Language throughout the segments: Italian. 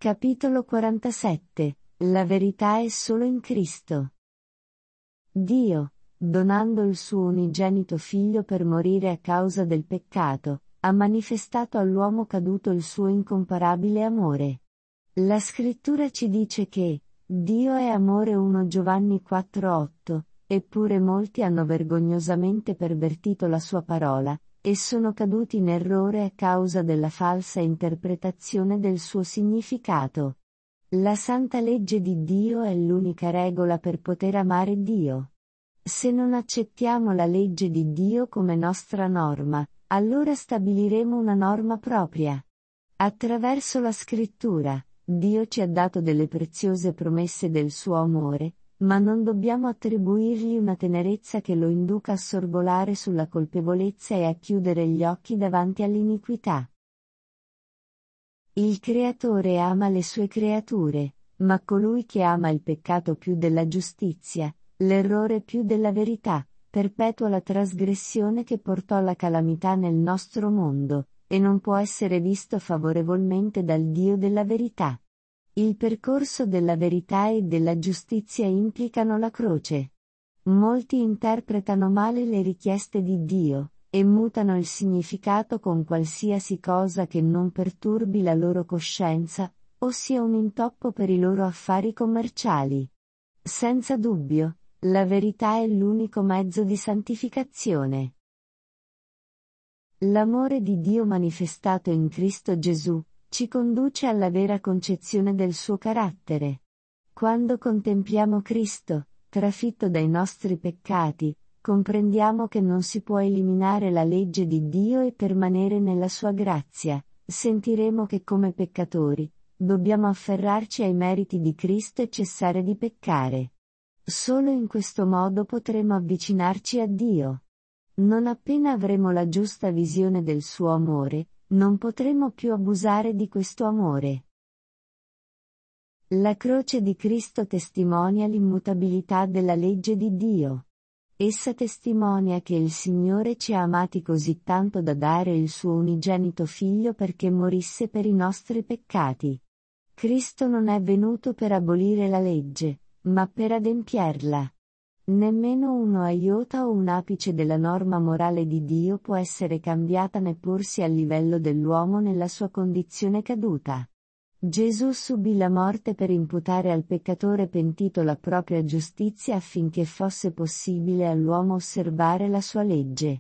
Capitolo 47. La verità è solo in Cristo. Dio, donando il suo unigenito Figlio per morire a causa del peccato, ha manifestato all'uomo caduto il suo incomparabile amore. La Scrittura ci dice che Dio è amore 1 Giovanni 4,8, eppure molti hanno vergognosamente pervertito la sua parola, e sono caduti in errore a causa della falsa interpretazione del suo significato. La santa legge di Dio è l'unica regola per poter amare Dio. Se non accettiamo la legge di Dio come nostra norma, allora stabiliremo una norma propria. Attraverso la Scrittura, Dio ci ha dato delle preziose promesse del suo amore, ma non dobbiamo attribuirgli una tenerezza che lo induca a sorvolare sulla colpevolezza e a chiudere gli occhi davanti all'iniquità. Il Creatore ama le sue creature, ma colui che ama il peccato più della giustizia, l'errore più della verità, perpetua la trasgressione che portò la calamità nel nostro mondo, e non può essere visto favorevolmente dal Dio della verità. Il percorso della verità e della giustizia implicano la croce. Molti interpretano male le richieste di Dio, e mutano il significato con qualsiasi cosa che non perturbi la loro coscienza, o sia un intoppo per i loro affari commerciali. Senza dubbio, la verità è l'unico mezzo di santificazione. L'amore di Dio manifestato in Cristo Gesù ci conduce alla vera concezione del suo carattere. Quando contempliamo Cristo, trafitto dai nostri peccati, comprendiamo che non si può eliminare la legge di Dio e permanere nella sua grazia. Sentiremo che come peccatori, dobbiamo afferrarci ai meriti di Cristo e cessare di peccare. Solo in questo modo potremo avvicinarci a Dio. Non appena avremo la giusta visione del suo amore, non potremo più abusare di questo amore. La croce di Cristo testimonia l'immutabilità della legge di Dio. Essa testimonia che il Signore ci ha amati così tanto da dare il suo unigenito Figlio perché morisse per i nostri peccati. Cristo non è venuto per abolire la legge, ma per adempierla. Nemmeno uno iota o un apice della norma morale di Dio può essere cambiata neppur sia a livello dell'uomo nella sua condizione caduta. Gesù subì la morte per imputare al peccatore pentito la propria giustizia affinché fosse possibile all'uomo osservare la sua legge.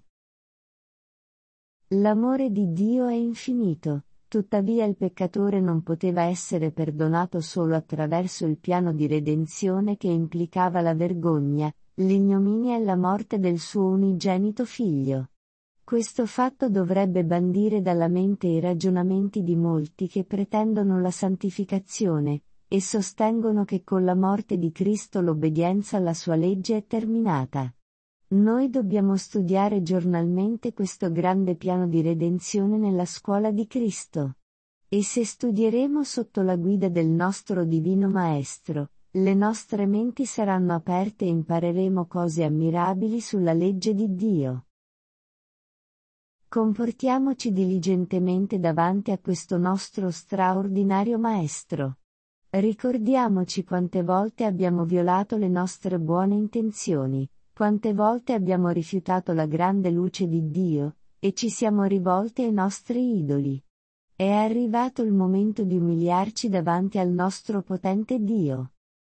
L'amore di Dio è infinito. Tuttavia il peccatore non poteva essere perdonato solo attraverso il piano di redenzione che implicava la vergogna, l'ignominia e la morte del suo unigenito Figlio. Questo fatto dovrebbe bandire dalla mente i ragionamenti di molti che pretendono la santificazione, e sostengono che con la morte di Cristo l'obbedienza alla sua legge è terminata. Noi dobbiamo studiare giornalmente questo grande piano di redenzione nella scuola di Cristo. E se studieremo sotto la guida del nostro Divino Maestro, le nostre menti saranno aperte e impareremo cose ammirabili sulla legge di Dio. Comportiamoci diligentemente davanti a questo nostro straordinario Maestro. Ricordiamoci quante volte abbiamo violato le nostre buone intenzioni. Quante volte abbiamo rifiutato la grande luce di Dio, e ci siamo rivolti ai nostri idoli. È arrivato il momento di umiliarci davanti al nostro potente Dio.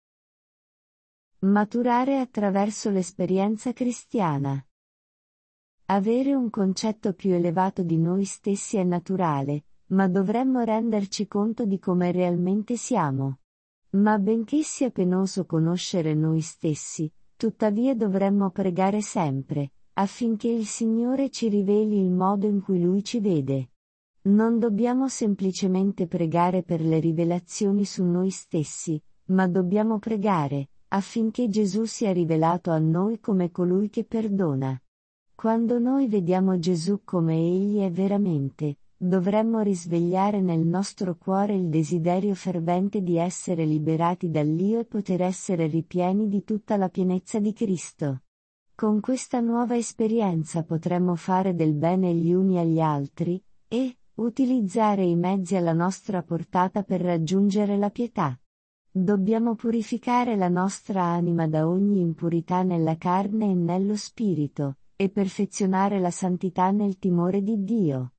Maturare attraverso l'esperienza cristiana. Avere un concetto più elevato di noi stessi è naturale, ma dovremmo renderci conto di come realmente siamo. Ma benché sia penoso conoscere noi stessi, tuttavia dovremmo pregare sempre, affinché il Signore ci riveli il modo in cui Lui ci vede. Non dobbiamo semplicemente pregare per le rivelazioni su noi stessi, ma dobbiamo pregare, affinché Gesù sia rivelato a noi come colui che perdona. Quando noi vediamo Gesù come Egli è veramente, dovremmo risvegliare nel nostro cuore il desiderio fervente di essere liberati dall'io e poter essere ripieni di tutta la pienezza di Cristo. Con questa nuova esperienza potremmo fare del bene gli uni agli altri, e, utilizzare i mezzi alla nostra portata per raggiungere la pietà. Dobbiamo purificare la nostra anima da ogni impurità nella carne e nello spirito, e perfezionare la santità nel timore di Dio.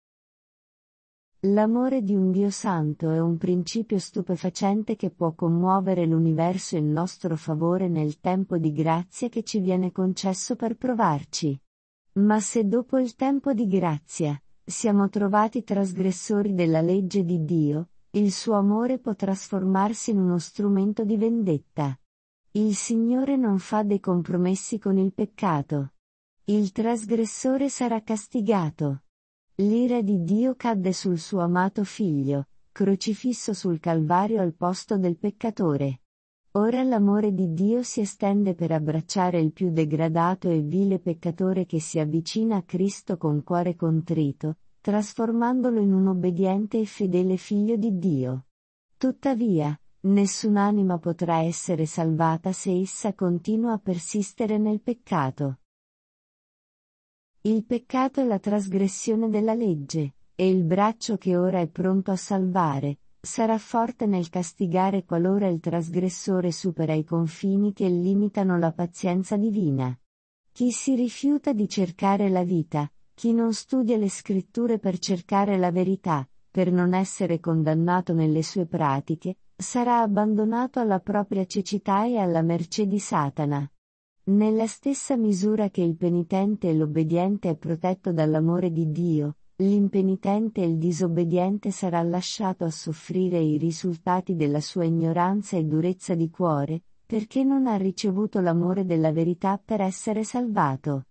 L'amore di un Dio santo è un principio stupefacente che può commuovere l'universo in nostro favore nel tempo di grazia che ci viene concesso per provarci. Ma se dopo il tempo di grazia, siamo trovati trasgressori della legge di Dio, il suo amore può trasformarsi in uno strumento di vendetta. Il Signore non fa dei compromessi con il peccato. Il trasgressore sarà castigato. L'ira di Dio cadde sul suo amato figlio, crocifisso sul Calvario al posto del peccatore. Ora l'amore di Dio si estende per abbracciare il più degradato e vile peccatore che si avvicina a Cristo con cuore contrito, trasformandolo in un obbediente e fedele figlio di Dio. Tuttavia, nessun'anima potrà essere salvata se essa continua a persistere nel peccato. Il peccato è la trasgressione della legge, e il braccio che ora è pronto a salvare, sarà forte nel castigare qualora il trasgressore supera i confini che limitano la pazienza divina. Chi si rifiuta di cercare la vita, chi non studia le scritture per cercare la verità, per non essere condannato nelle sue pratiche, sarà abbandonato alla propria cecità e alla mercé di Satana. Nella stessa misura che il penitente e l'obbediente è protetto dall'amore di Dio, l'impenitente e il disobbediente sarà lasciato a soffrire i risultati della sua ignoranza e durezza di cuore, perché non ha ricevuto l'amore della verità per essere salvato.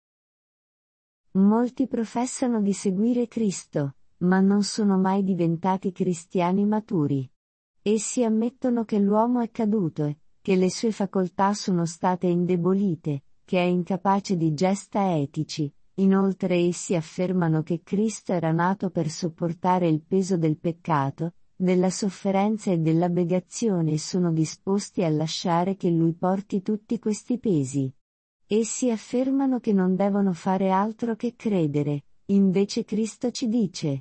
Molti professano di seguire Cristo, ma non sono mai diventati cristiani maturi. Essi ammettono che l'uomo è caduto, che le sue facoltà sono state indebolite, che è incapace di gesta etici. Inoltre essi affermano che Cristo era nato per sopportare il peso del peccato, della sofferenza e dell'abnegazione e sono disposti a lasciare che Lui porti tutti questi pesi. Essi affermano che non devono fare altro che credere, invece Cristo ci dice: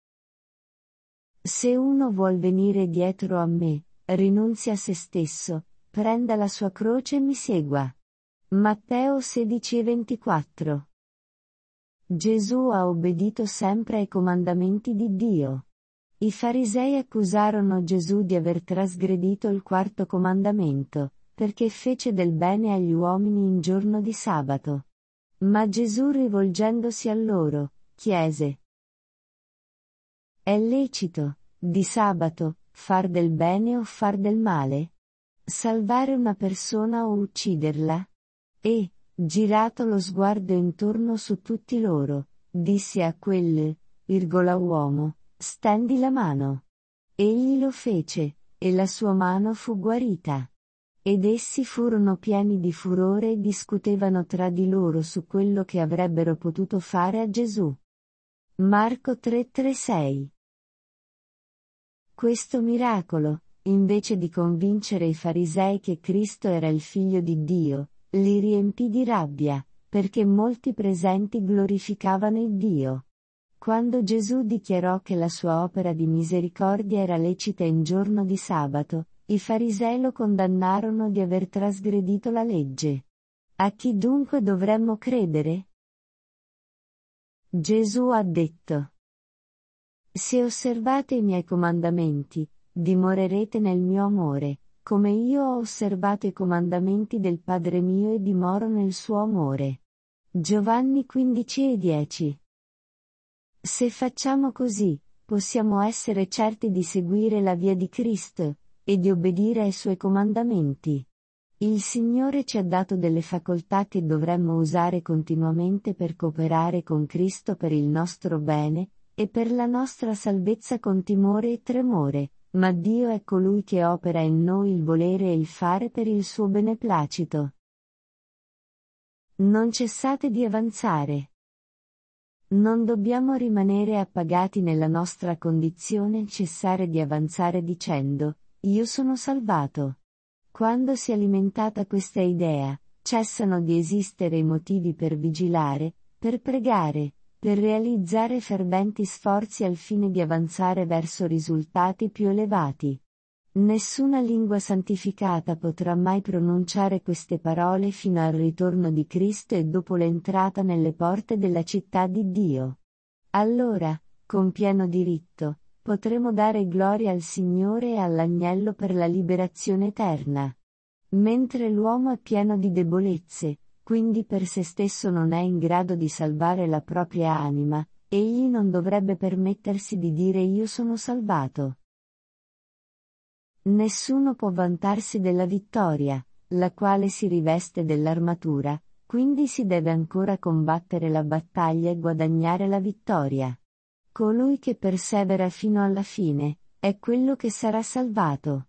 se uno vuol venire dietro a me, rinunzi a se stesso, prenda la sua croce e mi segua. Matteo 16:24. Gesù ha obbedito sempre ai comandamenti di Dio. I farisei accusarono Gesù di aver trasgredito il quarto comandamento, perché fece del bene agli uomini in giorno di sabato. Ma Gesù rivolgendosi a loro, chiese: è lecito, di sabato, far del bene o far del male? Salvare una persona o ucciderla? E, girato lo sguardo intorno su tutti loro, disse a quel, uomo, stendi la mano. Egli lo fece, e la sua mano fu guarita. Ed essi furono pieni di furore e discutevano tra di loro su quello che avrebbero potuto fare a Gesù. Marco 3:3-6. Questo miracolo, invece di convincere i farisei che Cristo era il Figlio di Dio, li riempì di rabbia, perché molti presenti glorificavano il Dio. Quando Gesù dichiarò che la sua opera di misericordia era lecita in giorno di sabato, i farisei lo condannarono di aver trasgredito la legge. A chi dunque dovremmo credere? Gesù ha detto: se osservate i miei comandamenti, dimorerete nel mio amore, come io ho osservato i comandamenti del Padre mio e dimoro nel suo amore. Giovanni 15:10. Se facciamo così, possiamo essere certi di seguire la via di Cristo, e di obbedire ai suoi comandamenti. Il Signore ci ha dato delle facoltà che dovremmo usare continuamente per cooperare con Cristo per il nostro bene, e per la nostra salvezza con timore e tremore, ma Dio è colui che opera in noi il volere e il fare per il suo beneplacito. Non cessate di avanzare. Non dobbiamo rimanere appagati nella nostra condizione e cessare di avanzare dicendo: io sono salvato. Quando si è alimentata questa idea, cessano di esistere i motivi per vigilare, per pregare, per realizzare ferventi sforzi al fine di avanzare verso risultati più elevati. Nessuna lingua santificata potrà mai pronunciare queste parole fino al ritorno di Cristo e dopo l'entrata nelle porte della città di Dio. Allora, con pieno diritto, potremo dare gloria al Signore e all'Agnello per la liberazione eterna. Mentre l'uomo è pieno di debolezze, quindi per se stesso non è in grado di salvare la propria anima, egli non dovrebbe permettersi di dire io sono salvato. Nessuno può vantarsi della vittoria, la quale si riveste dell'armatura, quindi si deve ancora combattere la battaglia e guadagnare la vittoria. Colui che persevera fino alla fine, è quello che sarà salvato.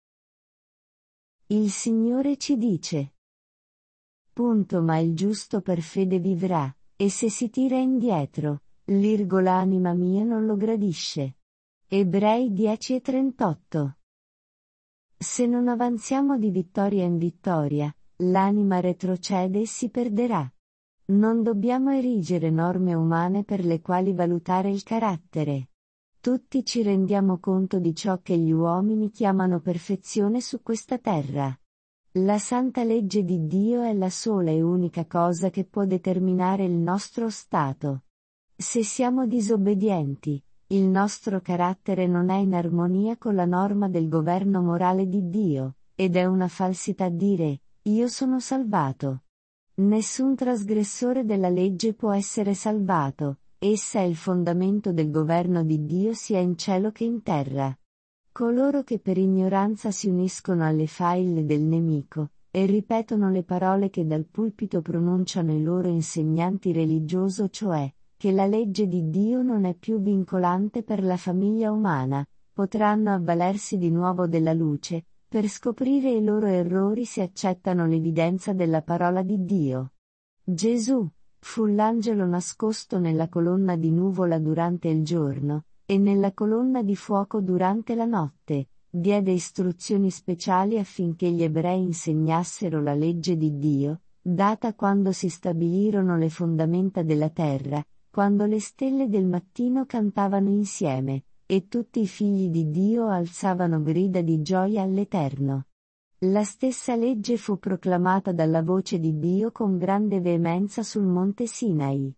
Il Signore ci dice. Ma il giusto per fede vivrà, e se si tira indietro, l'anima mia non lo gradisce. Ebrei 10:38. Se non avanziamo di vittoria in vittoria, l'anima retrocede e si perderà. Non dobbiamo erigere norme umane per le quali valutare il carattere. Tutti ci rendiamo conto di ciò che gli uomini chiamano perfezione su questa terra. La santa legge di Dio è la sola e unica cosa che può determinare il nostro stato. Se siamo disobbedienti, il nostro carattere non è in armonia con la norma del governo morale di Dio, ed è una falsità dire, io sono salvato. Nessun trasgressore della legge può essere salvato, essa è il fondamento del governo di Dio sia in cielo che in terra. Coloro che per ignoranza si uniscono alle faille del nemico, e ripetono le parole che dal pulpito pronunciano i loro insegnanti religiosi, cioè, che la legge di Dio non è più vincolante per la famiglia umana, potranno avvalersi di nuovo della luce, per scoprire i loro errori se accettano l'evidenza della parola di Dio. Gesù fu l'angelo nascosto nella colonna di nuvola durante il giorno, e nella colonna di fuoco durante la notte, diede istruzioni speciali affinché gli ebrei insegnassero la legge di Dio, data quando si stabilirono le fondamenta della terra, quando le stelle del mattino cantavano insieme, e tutti i figli di Dio alzavano grida di gioia all'Eterno. La stessa legge fu proclamata dalla voce di Dio con grande veemenza sul monte Sinai.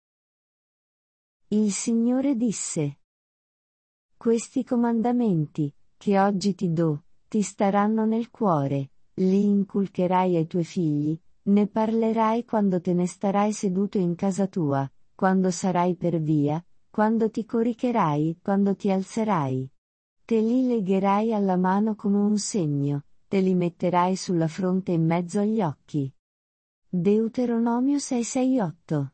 Il Signore disse: Questi comandamenti, che oggi ti do, ti staranno nel cuore, li inculcherai ai tuoi figli, ne parlerai quando te ne starai seduto in casa tua, quando sarai per via, quando ti coricherai, quando ti alzerai. Te li legherai alla mano come un segno, te li metterai sulla fronte in mezzo agli occhi. Deuteronomio 6:6-8.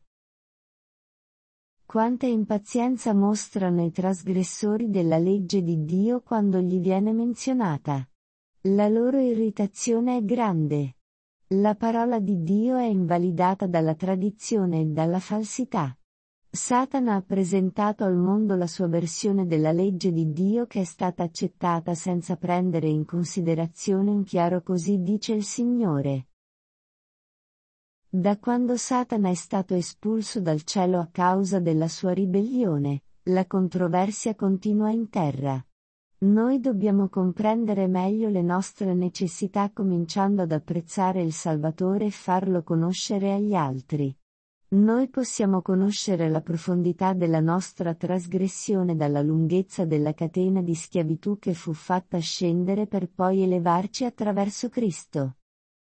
Quanta impazienza mostrano i trasgressori della legge di Dio quando gli viene menzionata. La loro irritazione è grande. La parola di Dio è invalidata dalla tradizione e dalla falsità. Satana ha presentato al mondo la sua versione della legge di Dio che è stata accettata senza prendere in considerazione un chiaro così dice il Signore. Da quando Satana è stato espulso dal cielo a causa della sua ribellione, la controversia continua in terra. Noi dobbiamo comprendere meglio le nostre necessità cominciando ad apprezzare il Salvatore e farlo conoscere agli altri. Noi possiamo conoscere la profondità della nostra trasgressione dalla lunghezza della catena di schiavitù che fu fatta scendere per poi elevarci attraverso Cristo.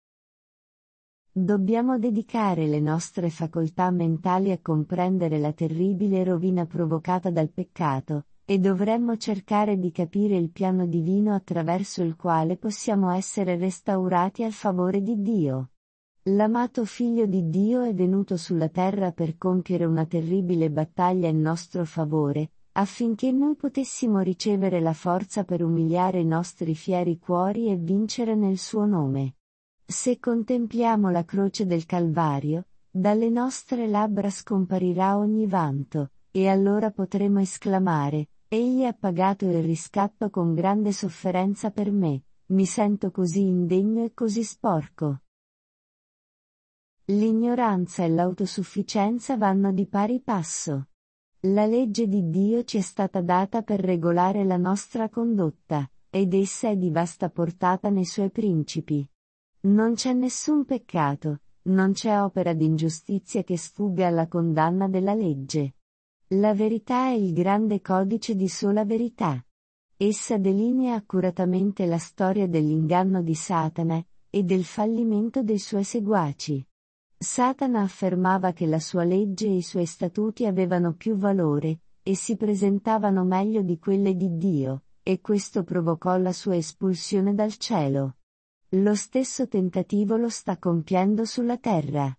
Dobbiamo dedicare le nostre facoltà mentali a comprendere la terribile rovina provocata dal peccato, e dovremmo cercare di capire il piano divino attraverso il quale possiamo essere restaurati al favore di Dio. L'amato Figlio di Dio è venuto sulla terra per compiere una terribile battaglia in nostro favore, affinché noi potessimo ricevere la forza per umiliare i nostri fieri cuori e vincere nel suo nome. Se contempliamo la croce del Calvario, dalle nostre labbra scomparirà ogni vanto, e allora potremo esclamare, Egli ha pagato il riscatto con grande sofferenza per me, mi sento così indegno e così sporco. L'ignoranza e l'autosufficienza vanno di pari passo. La legge di Dio ci è stata data per regolare la nostra condotta, ed essa è di vasta portata nei suoi principi. Non c'è nessun peccato, non c'è opera d'ingiustizia che sfugga alla condanna della legge. La verità è il grande codice di sola verità. Essa delinea accuratamente la storia dell'inganno di Satana, e del fallimento dei suoi seguaci. Satana affermava che la sua legge e i suoi statuti avevano più valore, e si presentavano meglio di quelle di Dio, e questo provocò la sua espulsione dal cielo. Lo stesso tentativo lo sta compiendo sulla terra.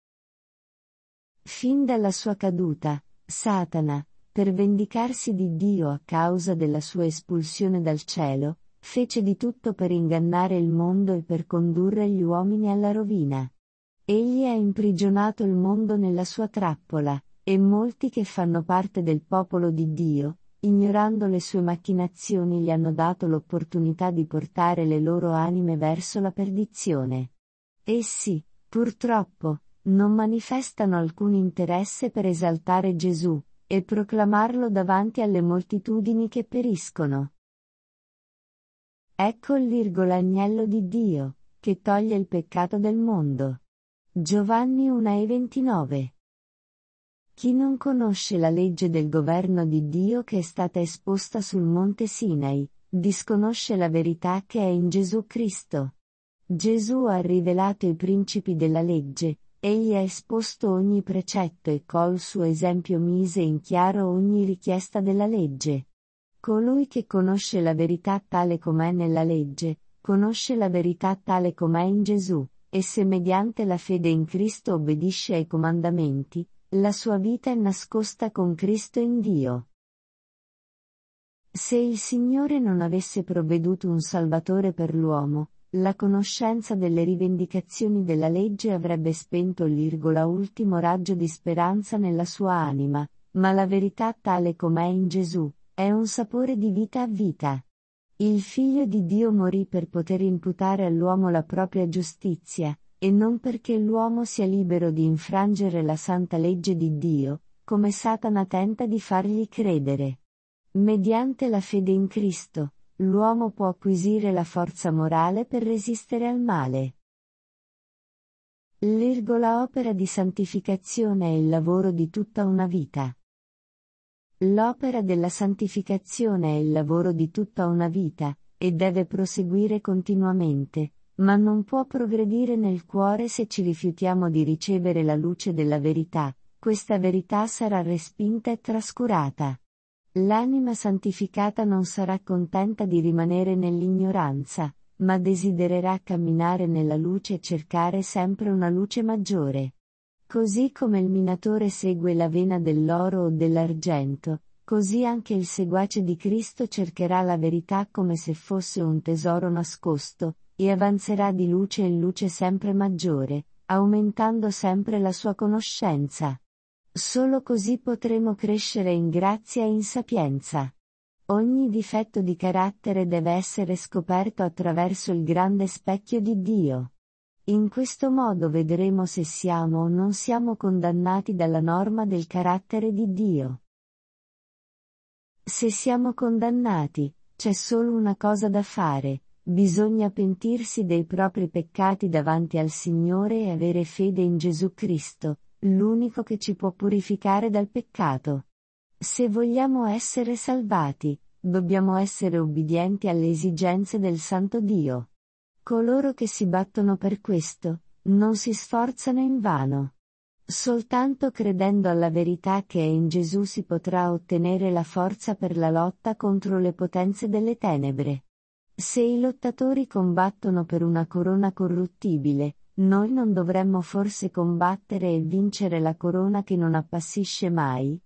Fin dalla sua caduta, Satana, per vendicarsi di Dio a causa della sua espulsione dal cielo, fece di tutto per ingannare il mondo e per condurre gli uomini alla rovina. Egli ha imprigionato il mondo nella sua trappola, e molti che fanno parte del popolo di Dio, ignorando le sue macchinazioni, gli hanno dato l'opportunità di portare le loro anime verso la perdizione. Essi, purtroppo, non manifestano alcun interesse per esaltare Gesù, e proclamarlo davanti alle moltitudini che periscono. Ecco l'agnello di Dio, che toglie il peccato del mondo. Giovanni 1,29. Chi non conosce la legge del governo di Dio che è stata esposta sul monte Sinai, disconosce la verità che è in Gesù Cristo. Gesù ha rivelato i principi della legge, egli ha esposto ogni precetto e col suo esempio mise in chiaro ogni richiesta della legge. Colui che conosce la verità tale com'è nella legge, conosce la verità tale com'è in Gesù, e se mediante la fede in Cristo obbedisce ai comandamenti, la sua vita è nascosta con Cristo in Dio. Se il Signore non avesse provveduto un Salvatore per l'uomo, la conoscenza delle rivendicazioni della legge avrebbe spento l'ultimo raggio di speranza nella sua anima, ma la verità tale com'è in Gesù, è un sapore di vita a vita. Il Figlio di Dio morì per poter imputare all'uomo la propria giustizia, e non perché l'uomo sia libero di infrangere la santa legge di Dio, come Satana tenta di fargli credere. Mediante la fede in Cristo, l'uomo può acquisire la forza morale per resistere al male. L'opera di santificazione è il lavoro di tutta una vita. L'opera della santificazione è il lavoro di tutta una vita, e deve proseguire continuamente, ma non può progredire nel cuore se ci rifiutiamo di ricevere la luce della verità, questa verità sarà respinta e trascurata. L'anima santificata non sarà contenta di rimanere nell'ignoranza, ma desidererà camminare nella luce e cercare sempre una luce maggiore. Così come il minatore segue la vena dell'oro o dell'argento, così anche il seguace di Cristo cercherà la verità come se fosse un tesoro nascosto, e avanzerà di luce in luce sempre maggiore, aumentando sempre la sua conoscenza. Solo così potremo crescere in grazia e in sapienza. Ogni difetto di carattere deve essere scoperto attraverso il grande specchio di Dio. In questo modo vedremo se siamo o non siamo condannati dalla norma del carattere di Dio. Se siamo condannati, c'è solo una cosa da fare, bisogna pentirsi dei propri peccati davanti al Signore e avere fede in Gesù Cristo, l'unico che ci può purificare dal peccato. Se vogliamo essere salvati, dobbiamo essere obbedienti alle esigenze del Santo Dio. Coloro che si battono per questo, non si sforzano invano. Soltanto credendo alla verità che è in Gesù si potrà ottenere la forza per la lotta contro le potenze delle tenebre. Se i lottatori combattono per una corona corruttibile, noi non dovremmo forse combattere e vincere la corona che non appassisce mai?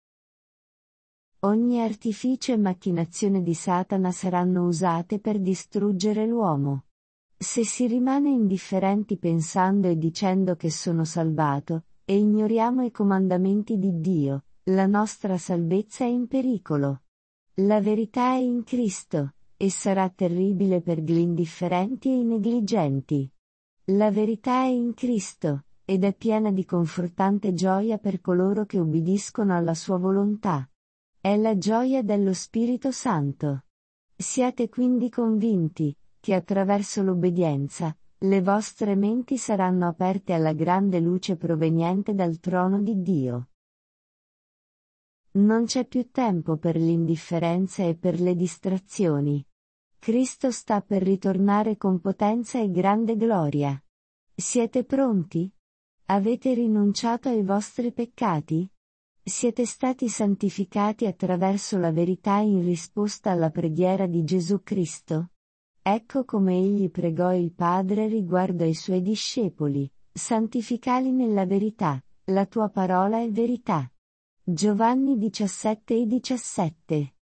Ogni artificio e macchinazione di Satana saranno usate per distruggere l'uomo. Se si rimane indifferenti pensando e dicendo che sono salvato, e ignoriamo i comandamenti di Dio, la nostra salvezza è in pericolo. La verità è in Cristo, e sarà terribile per gli indifferenti e i negligenti. La verità è in Cristo, ed è piena di confortante gioia per coloro che ubbidiscono alla sua volontà. È la gioia dello Spirito Santo. Siate quindi convinti, che attraverso l'obbedienza, le vostre menti saranno aperte alla grande luce proveniente dal trono di Dio. Non c'è più tempo per l'indifferenza e per le distrazioni. Cristo sta per ritornare con potenza e grande gloria. Siete pronti? Avete rinunciato ai vostri peccati? Siete stati santificati attraverso la verità in risposta alla preghiera di Gesù Cristo? Ecco come egli pregò il Padre riguardo ai suoi discepoli: santificali nella verità, la tua parola è verità. Giovanni 17:17.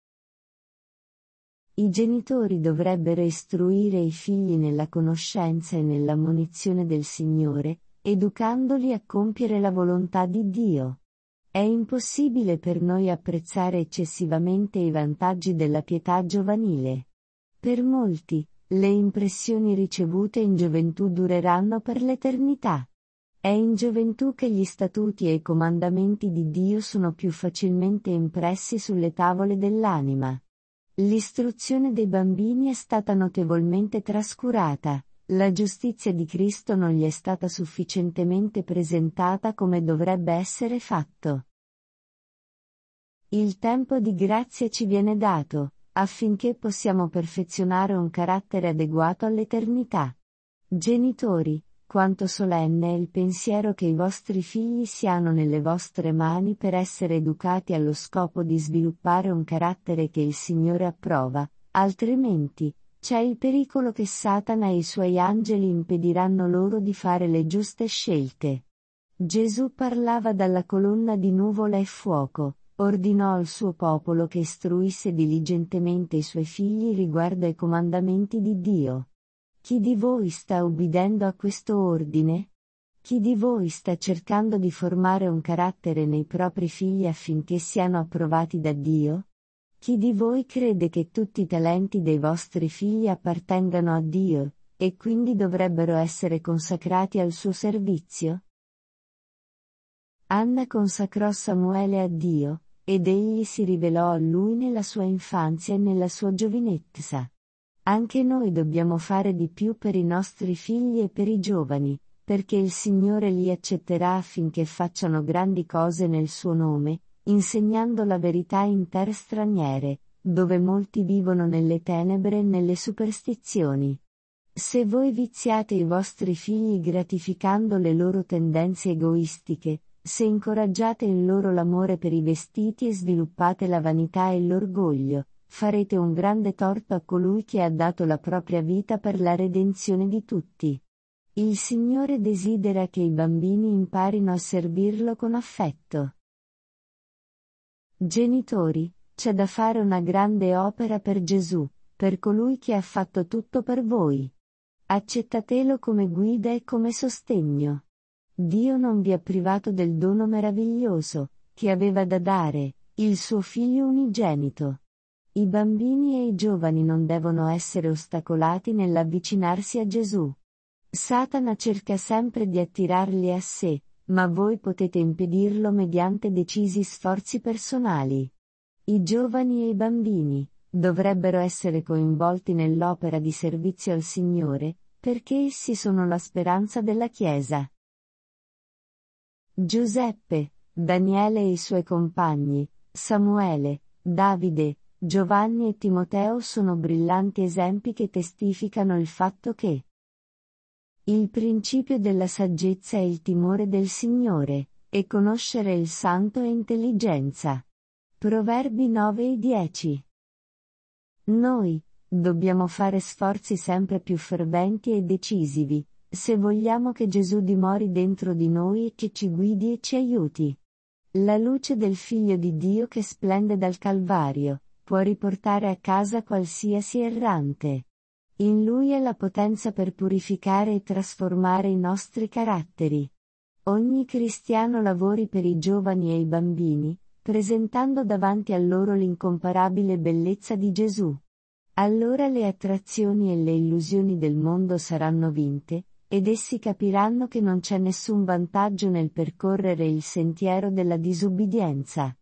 I genitori dovrebbero istruire i figli nella conoscenza e nell'ammonizione del Signore, educandoli a compiere la volontà di Dio. È impossibile per noi apprezzare eccessivamente i vantaggi della pietà giovanile. Per molti, le impressioni ricevute in gioventù dureranno per l'eternità. È in gioventù che gli statuti e i comandamenti di Dio sono più facilmente impressi sulle tavole dell'anima. L'istruzione dei bambini è stata notevolmente trascurata, la giustizia di Cristo non gli è stata sufficientemente presentata come dovrebbe essere fatto. Il tempo di grazia ci viene dato, affinché possiamo perfezionare un carattere adeguato all'eternità. Genitori, quanto solenne è il pensiero che i vostri figli siano nelle vostre mani per essere educati allo scopo di sviluppare un carattere che il Signore approva, altrimenti, c'è il pericolo che Satana e i suoi angeli impediranno loro di fare le giuste scelte. Gesù parlava dalla colonna di nuvola e fuoco, ordinò al suo popolo che istruisse diligentemente i suoi figli riguardo ai comandamenti di Dio. Chi di voi sta ubbidendo a questo ordine? Chi di voi sta cercando di formare un carattere nei propri figli affinché siano approvati da Dio? Chi di voi crede che tutti i talenti dei vostri figli appartengano a Dio, e quindi dovrebbero essere consacrati al suo servizio? Anna consacrò Samuele a Dio, ed egli si rivelò a lui nella sua infanzia e nella sua giovinezza. Anche noi dobbiamo fare di più per i nostri figli e per i giovani, perché il Signore li accetterà affinché facciano grandi cose nel suo nome, insegnando la verità in terre straniere, dove molti vivono nelle tenebre e nelle superstizioni. Se voi viziate i vostri figli gratificando le loro tendenze egoistiche, se incoraggiate in loro l'amore per i vestiti e sviluppate la vanità e l'orgoglio, farete un grande torto a colui che ha dato la propria vita per la redenzione di tutti. Il Signore desidera che i bambini imparino a servirlo con affetto. Genitori, c'è da fare una grande opera per Gesù, per colui che ha fatto tutto per voi. Accettatelo come guida e come sostegno. Dio non vi ha privato del dono meraviglioso, che aveva da dare, il suo Figlio unigenito. I bambini e i giovani non devono essere ostacolati nell'avvicinarsi a Gesù. Satana cerca sempre di attirarli a sé, ma voi potete impedirlo mediante decisi sforzi personali. I giovani e i bambini dovrebbero essere coinvolti nell'opera di servizio al Signore, perché essi sono la speranza della Chiesa. Giuseppe, Daniele e i suoi compagni, Samuele, Davide, Giovanni e Timoteo sono brillanti esempi che testificano il fatto che il principio della saggezza è il timore del Signore, e conoscere il Santo è intelligenza. Proverbi 9:10. Noi dobbiamo fare sforzi sempre più ferventi e decisivi, se vogliamo che Gesù dimori dentro di noi e che ci guidi e ci aiuti. La luce del Figlio di Dio che splende dal Calvario può riportare a casa qualsiasi errante. In Lui è la potenza per purificare e trasformare i nostri caratteri. Ogni cristiano lavori per i giovani e i bambini, presentando davanti a loro l'incomparabile bellezza di Gesù. Allora le attrazioni e le illusioni del mondo saranno vinte, ed essi capiranno che non c'è nessun vantaggio nel percorrere il sentiero della disubbidienza.